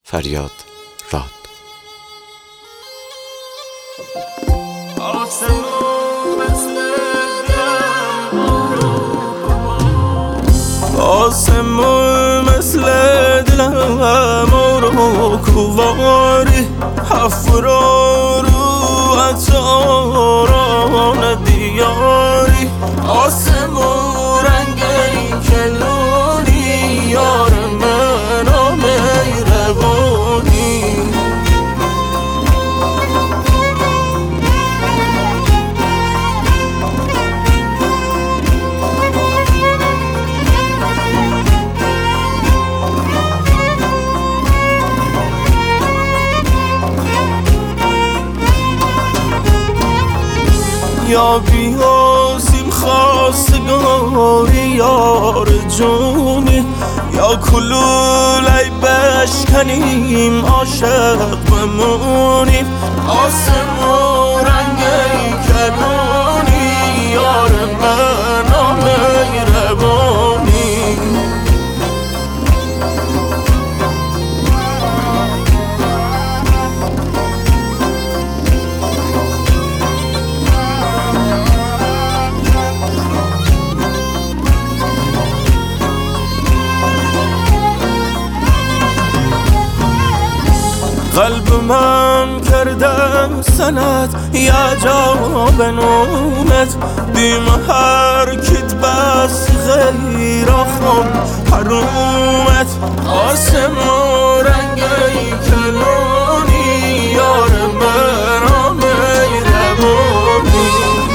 فریاد راد. آسمون مثل دلم رو کوواری حفرا رو عطاران دیاری آسمون رنگی کلونی یار من مهربونی یا بیاسیم خواستگاری یار جونی یا کلولی بشکنیم عاشق بمونیم آسمون رنگی کلونی یار من مهربونی قلب من کردم سنت یا جا به نومت دیم هر کت بس غیر آخم حرومت آسمون رنگی کلونی یار من مهربونی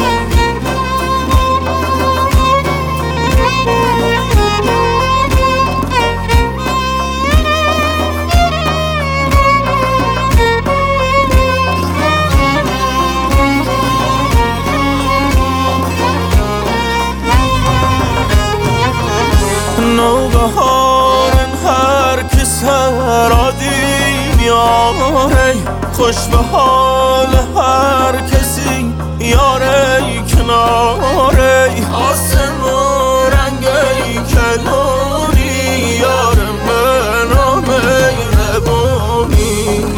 نوبهارن هر کس هرادی میاره خوش به حال هر کسی یاره کناره آسمون رنگی کلونی یار من مهربونی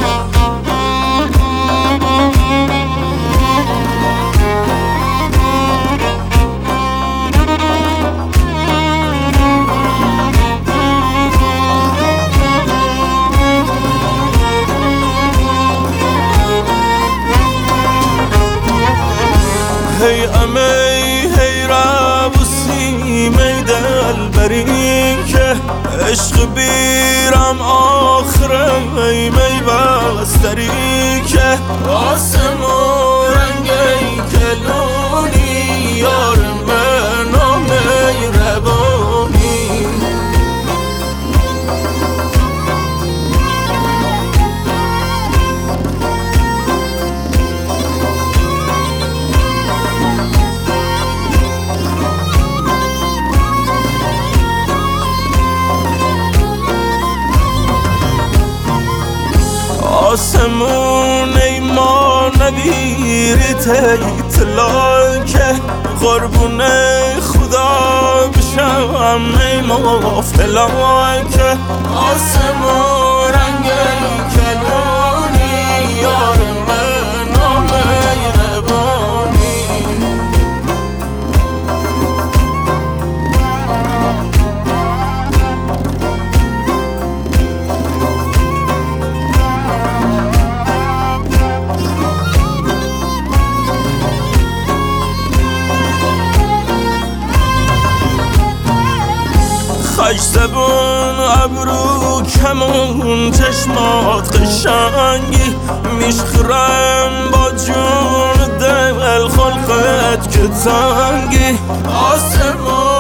هی امی هی رابوسی می دل بری که عشق بیرم آخره می بستری که آسمون رنگی کلونی یار من مهربونی آسمون ای ما نگیری تیتلا که قربون خدا بشم ای ما فلا که آسمون رنگی کلونی یار من مهربونی خش زبون ابرو کمون چشمات قشنگی میشخرم با جون دل خلقت که تنگی آسمون